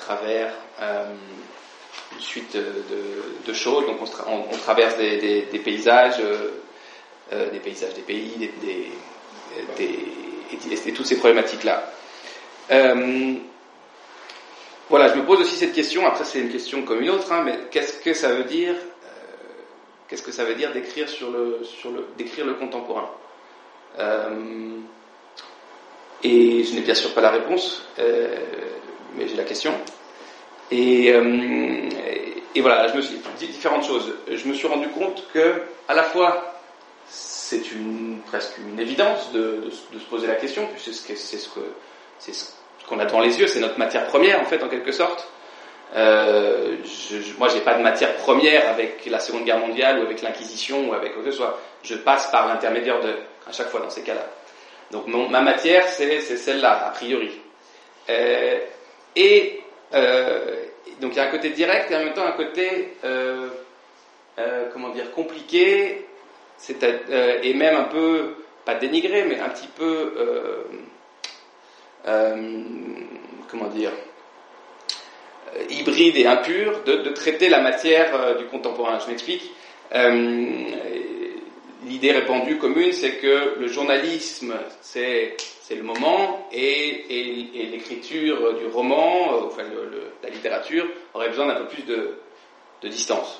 travers une suite de choses. Donc on traverse des paysages, des pays, et toutes ces problématiques-là. Voilà, je me pose aussi cette question. Après, c'est une question comme une autre, mais qu'est-ce que ça veut dire d'écrire d'écrire le contemporain? Et je n'ai bien sûr pas la réponse, mais j'ai la question. Et voilà, je me suis dit différentes choses. Je me suis rendu compte que, à la fois, c'est presque une évidence de se poser la question, puisque c'est ce qu'on a devant les yeux, c'est notre matière première, en fait, en quelque sorte. Moi, j'ai pas de matière première avec la Seconde Guerre mondiale, ou avec l'Inquisition, ou avec quoi que ce soit. Je passe par l'intermédiaire à chaque fois dans ces cas-là. Donc ma matière, c'est celle-là, a priori. Donc il y a un côté direct et en même temps un côté, compliqué, et même un peu, pas dénigré, mais un petit peu, hybride et impur, de traiter la matière du contemporain. Je m'explique. L'idée répandue commune, c'est que le journalisme, c'est le moment, et l'écriture du roman, la littérature, aurait besoin d'un peu plus de distance.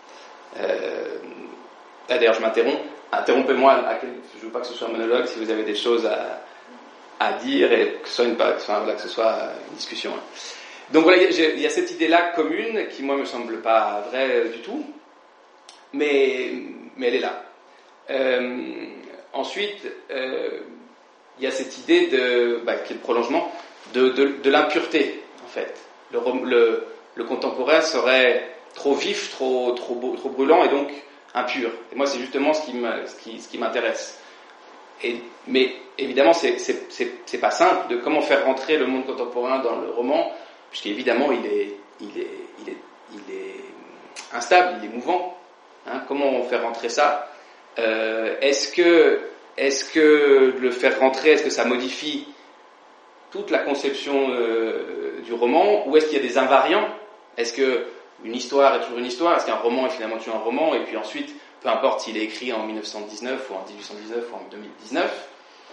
D'ailleurs, je m'interromps. Interrompez-moi, je ne veux pas que ce soit un monologue, si vous avez des choses à dire, et que ce soit une discussion. Donc voilà, il y a cette idée-là commune, qui moi me semble pas vraie du tout, mais elle est là. Ensuite, il y a cette idée qui est le prolongement de l'impureté, en fait. Le contemporain serait trop vif, trop brûlant, et donc impur. Et moi, c'est justement ce qui m'intéresse. Mais évidemment, c'est pas simple de comment faire rentrer le monde contemporain dans le roman, puisqu'évidemment, il est instable, il est mouvant. Comment faire rentrer ça? Est-ce que le faire rentrer, est-ce que ça modifie toute la conception du roman, ou est-ce qu'il y a des invariants? Est-ce que une histoire est toujours une histoire? Est-ce qu'un roman est finalement toujours un roman? Et puis ensuite, peu importe s'il est écrit en 1919 ou en 1819 ou en 2019.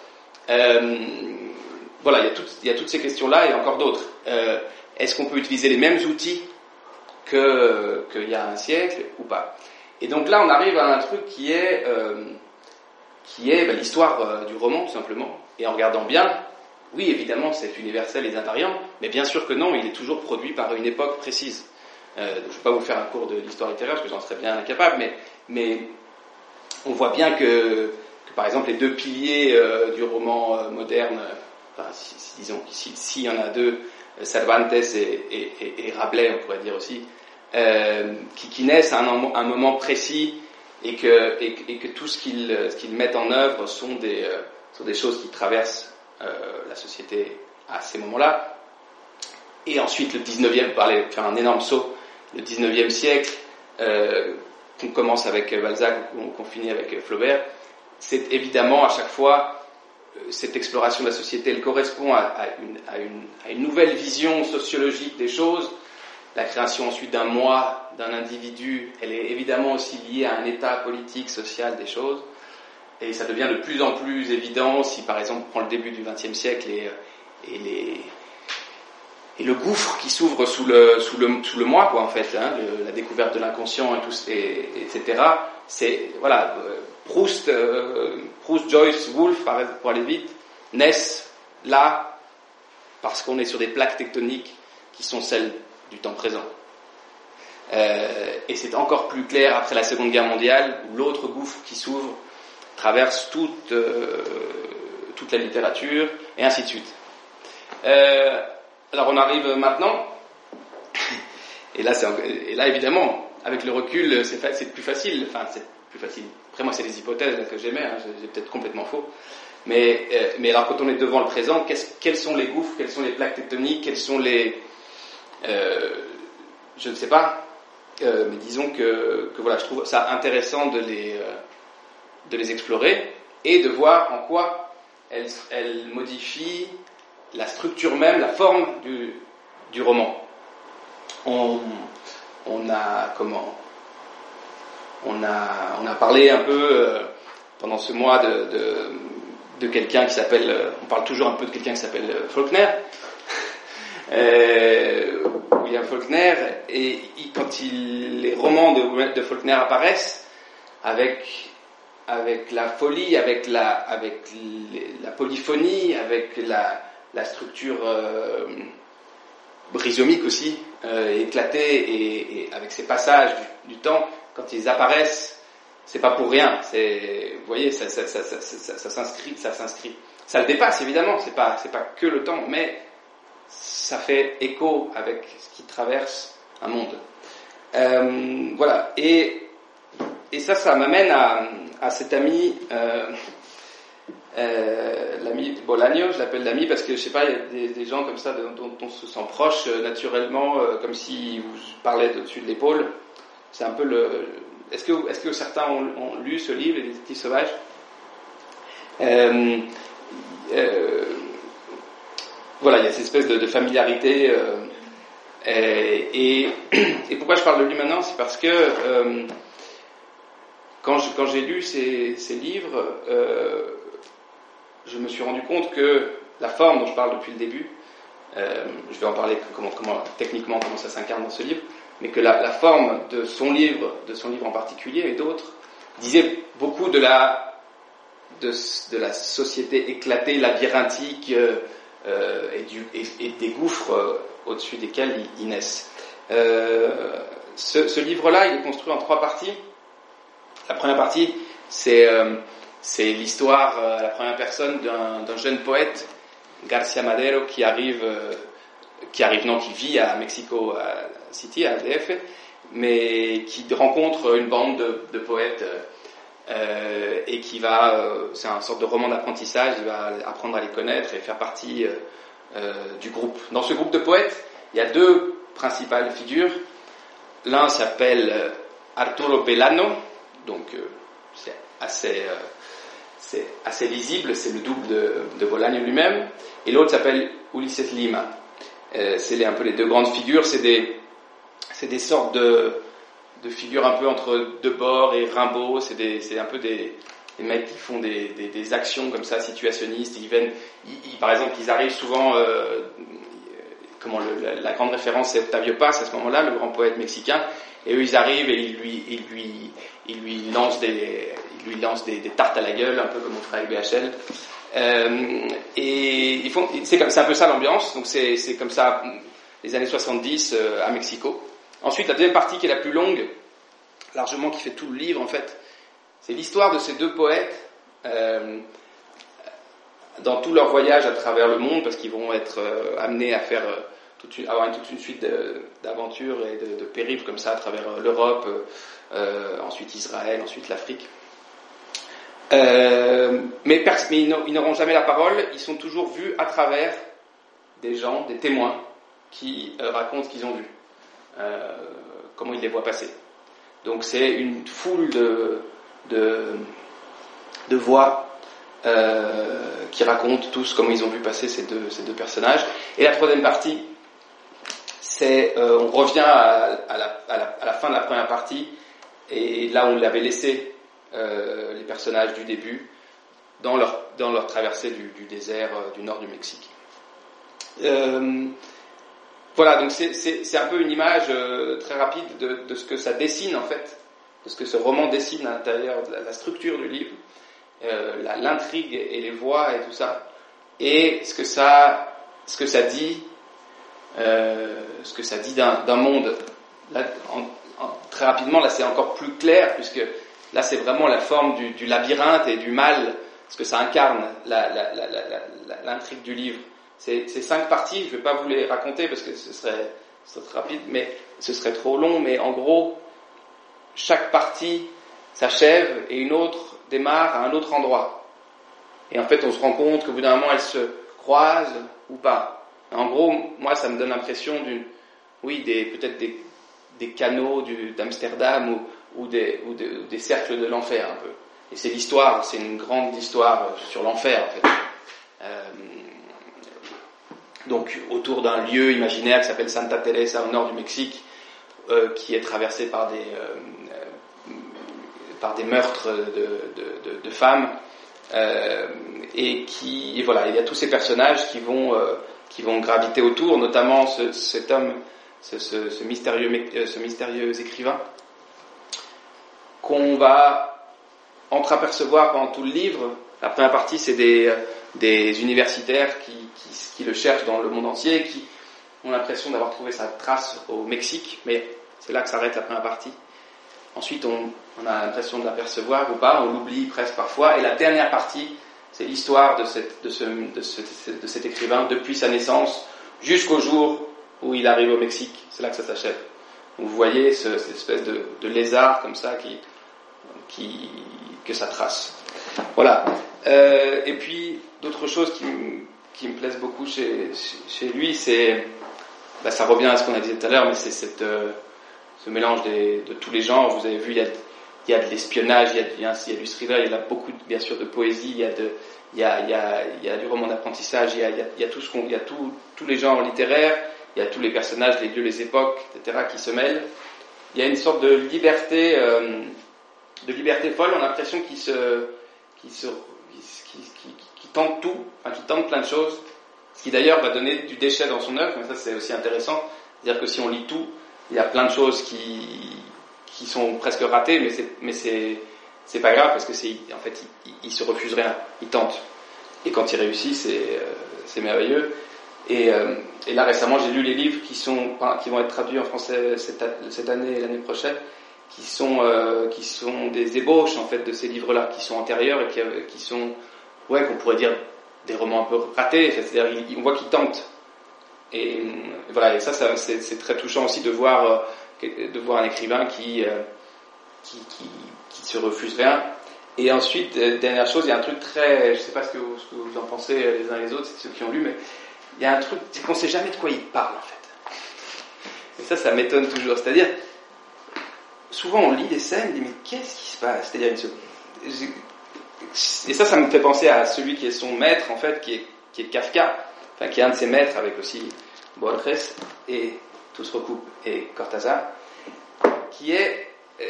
Voilà, il y a toutes ces questions-là et encore d'autres. Est-ce qu'on peut utiliser les mêmes outils qu'il y a un siècle ou pas? Et donc là, on arrive à un truc qui est l'histoire du roman, tout simplement. Et en regardant bien, oui, évidemment, c'est universel et invariant, mais bien sûr que non, il est toujours produit par une époque précise. Je ne vais pas vous faire un cours de l'histoire littéraire, parce que j'en serais bien incapable, mais on voit bien que par exemple, les deux piliers du roman moderne, disons, s'il y en a deux, Cervantes et Rabelais, on pourrait dire aussi, qui naissent à un moment précis, et que tout ce qu'ils mettent en œuvre sont des choses qui traversent la société à ces moments-là. Et ensuite, le 19e, faire un énorme saut, le 19e siècle, qu'on commence avec Balzac, qu'on finit avec Flaubert, c'est évidemment à chaque fois cette exploration de la société, elle correspond à une nouvelle vision sociologique des choses. La création ensuite d'un moi, d'un individu, elle est évidemment aussi liée à un état politique, social des choses. Et ça devient de plus en plus évident si, par exemple, on prend le début du XXe siècle et le gouffre qui s'ouvre sous le moi, quoi, en fait, la découverte de l'inconscient etc. C'est, voilà, Proust, Joyce, Woolf, pour aller vite, naissent là parce qu'on est sur des plaques tectoniques qui sont celles du temps présent. Et c'est encore plus clair après la Seconde Guerre mondiale, où l'autre gouffre qui s'ouvre traverse toute la littérature, et ainsi de suite. Alors on arrive maintenant, et là évidemment, avec le recul, c'est plus facile. Après moi, c'est des hypothèses que j'émets, j'ai peut-être complètement faux. Mais alors quand on est devant le présent, quels sont les gouffres, quelles sont les plaques tectoniques, quels sont les... je ne sais pas, mais disons que voilà, je trouve ça intéressant de les explorer, et de voir en quoi elles modifient la structure même, la forme du roman. on a parlé un peu pendant ce mois de quelqu'un qui s'appelle, on parle toujours un peu de quelqu'un qui s'appelle Faulkner, William Faulkner, et quand les romans de Faulkner apparaissent avec la folie, avec la polyphonie, avec la structure rhizomique aussi, éclatée, et avec ces passages du temps, quand ils apparaissent, c'est pas pour rien. Vous voyez, ça s'inscrit. Ça le dépasse évidemment. C'est pas que le temps, mais ça fait écho avec ce qui traverse un monde. Voilà. Et ça m'amène à cet ami, l'ami Bolaño. Je l'appelle l'ami parce que je sais pas, il y a des gens comme ça dont on se sent proche naturellement, comme si vous parlez au-dessus de l'épaule. C'est un peu Est-ce que certains ont lu ce livre, Les Détectives Sauvages? Voilà, il y a cette espèce de familiarité. Et pourquoi je parle de lui maintenant? C'est parce que quand j'ai lu ces livres, je me suis rendu compte que la forme dont je parle depuis le début, je vais en parler techniquement comment ça s'incarne dans ce livre, mais que la forme de son livre en particulier et d'autres, disait beaucoup de la société éclatée, labyrinthique, et des gouffres au-dessus desquels ils naissent. Ce livre-là, il est construit en 3 parties. La première partie, c'est l'histoire à la première personne d'un jeune poète, García Madero, qui vit à Mexico City, à DF, mais qui rencontre une bande de poètes et qui c'est une sorte de roman d'apprentissage. Il va apprendre à les connaître et faire partie du groupe. Dans ce groupe de poètes, il y a 2 principales figures. L'un s'appelle Arturo Belano, donc c'est assez lisible, c'est le double de Bolaño lui-même, et l'autre s'appelle Ulises Lima. C'est un peu les 2 grandes figures. C'est des sortes de figures un peu entre Debord et Rimbaud. C'est un peu des mecs qui font des actions comme ça, situationnistes. Par exemple, ils arrivent souvent, la grande référence c'est Octavio Paz à ce moment-là, le grand poète mexicain, et eux ils arrivent et ils lui lancent des tartes à la gueule, un peu comme on ferait avec BHL. Et c'est un peu ça l'ambiance. Donc c'est comme ça les années 70 à Mexico. Ensuite, la deuxième partie qui est la plus longue, largement qui fait tout le livre en fait, c'est l'histoire de ces 2 poètes dans tout leur voyage à travers le monde, parce qu'ils vont être amenés à faire avoir toute une suite d'aventures et de périples comme ça à travers l'Europe, ensuite Israël, ensuite l'Afrique. Mais ils n'auront jamais la parole. Ils sont toujours vus à travers des gens, des témoins qui racontent ce qu'ils ont vu, comment ils les voient passer. Donc c'est une foule de voix qui racontent tous comment ils ont vu passer ces deux personnages. Et la troisième partie, c'est on revient à la fin de la première partie, et là on l'avait laissé les personnages du début dans leur traversée du désert du nord du Mexique. Voilà, donc c'est un peu une image très rapide de ce que ça dessine en fait, de ce que ce roman dessine à l'intérieur de la structure du livre, l'intrigue et les voix et tout ça, et ce que ça dit d'un monde. Là, très rapidement, là c'est encore plus clair, puisque là c'est vraiment la forme du labyrinthe et du mal, ce que ça incarne, l'intrigue du livre. C'est 5 parties, je ne vais pas vous les raconter parce que ce serait rapide, mais ce serait trop long, mais en gros, chaque partie s'achève et une autre démarre à un autre endroit. Et en fait, on se rend compte qu'au bout d'un moment, elles se croisent ou pas. En gros, moi, ça me donne l'impression peut-être des canaux d'Amsterdam ou des cercles de l'enfer un peu. Et c'est une grande histoire sur l'enfer en fait. donc autour d'un lieu imaginaire qui s'appelle Santa Teresa au nord du Mexique, qui est traversé par des meurtres de femmes, et voilà, il y a tous ces personnages qui vont graviter autour, notamment cet homme, ce mystérieux écrivain, qu'on va entreapercevoir pendant tout le livre. La première partie, c'est des universitaires qui le cherchent dans le monde entier, qui ont l'impression d'avoir trouvé sa trace au Mexique, mais c'est là que s'arrête la première partie. Ensuite, on a l'impression de l'apercevoir ou pas, on l'oublie presque parfois, et la dernière partie, c'est l'histoire de cet écrivain depuis sa naissance jusqu'au jour où il arrive au Mexique. C'est là que ça s'achève. Donc vous voyez cette espèce de lézard comme ça que ça trace. Voilà. Et puis d'autres choses qui me plaisent beaucoup chez lui, c'est, ça revient à ce qu'on a dit tout à l'heure, mais c'est ce mélange de tous les genres. Vous avez vu, il y a de l'espionnage, il y a du thriller, il y a beaucoup bien sûr de poésie, il y a du roman d'apprentissage, il y a tous les genres littéraires, il y a tous les personnages, les lieux, les époques, etc. qui se mêlent. Il y a une sorte de liberté folle. On a l'impression qu'il tente tout, enfin qu'il tente plein de choses, ce qui d'ailleurs va donner du déchet dans son œuvre. Mais ça, c'est aussi intéressant. C'est-à-dire que si on lit tout, il y a plein de choses qui sont presque ratées, mais c'est pas grave, parce que en fait il se refuse rien, il tente, et quand il réussit, c'est merveilleux. Et là récemment, j'ai lu les livres qui vont être traduits en français cette année et l'année prochaine, qui sont des ébauches en fait de ces livres-là, qui sont antérieurs et qui sont, qu'on pourrait dire des romans un peu ratés. C'est-à-dire on voit qu'ils tentent. Et voilà, et ça c'est très touchant aussi de voir un écrivain qui se refuse rien. Et ensuite, dernière chose, il y a un truc très, je sais pas ce que vous en pensez les uns les autres, c'est ceux qui ont lu, mais il y a un truc, c'est qu'on sait jamais de quoi il parle en fait. Et ça m'étonne toujours. C'est-à-dire, souvent on lit des scènes, on dit mais qu'est-ce qui se passe? C'est-à-dire et ça me fait penser à celui qui est son maître en fait, qui est Kafka, enfin qui est un de ses maîtres avec aussi Borges et tout se recoupe et Cortázar, qui est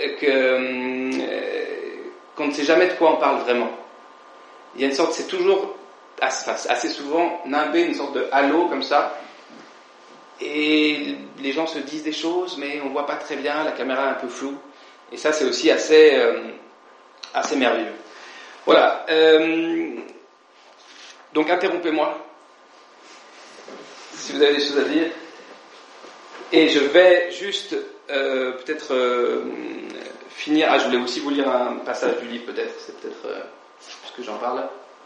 qu'on ne sait jamais de quoi on parle vraiment. Il y a une sorte, c'est toujours assez souvent nimbé, une sorte de halo comme ça, et les gens se disent des choses mais on voit pas très bien, la caméra est un peu floue, et ça c'est aussi assez merveilleux. Voilà. Donc interrompez-moi si vous avez des choses à dire, et je vais juste finir. Je voulais aussi vous lire un passage du livre, peut-être, c'est peut-être puisque j'en parle.